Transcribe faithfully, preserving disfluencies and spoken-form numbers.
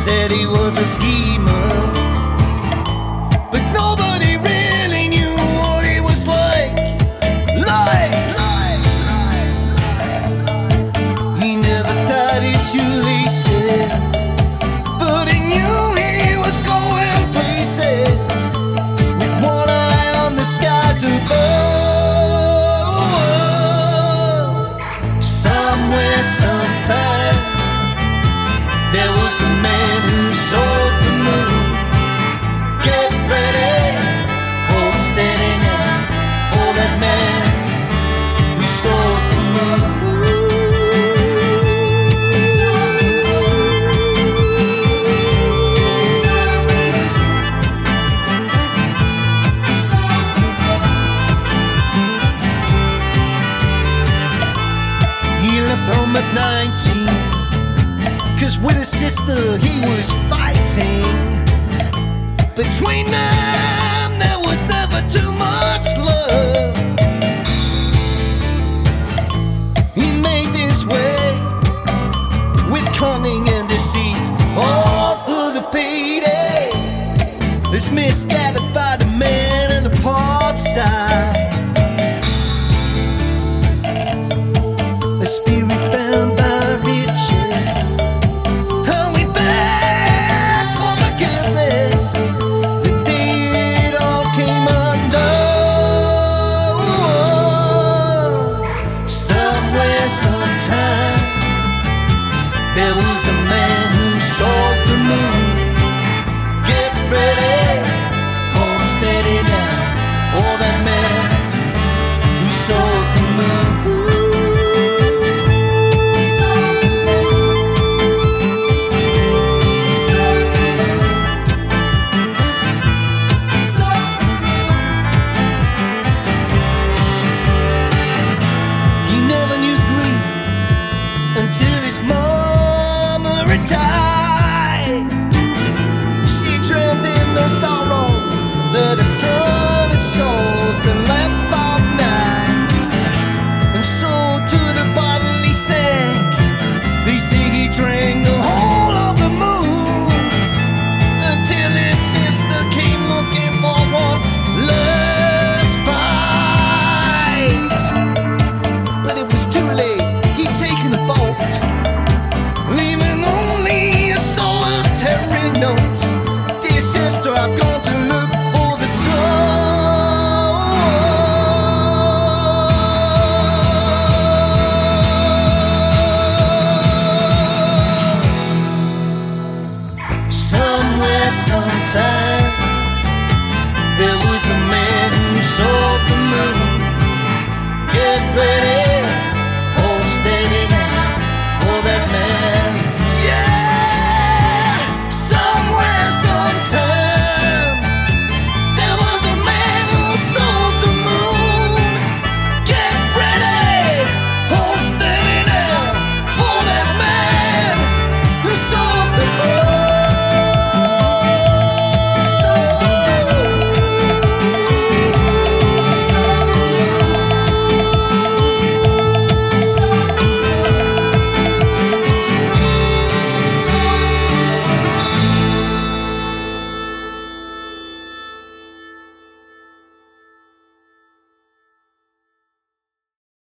said he was a schemer, but nobody really knew what he was like. Like, he never tied his shoelaces, but he knew he was going places with one eye on the skies above. Somewhere, sometime, there was a man who sold the moon. Get ready, hold steady now for that man who sold the moon. He left home at nineteen, 'cause with his sister he was fighting. Between them there was never too much love. He made his way with cunning and deceit, all for the payday. This misguided by the man in the port side. The spirit band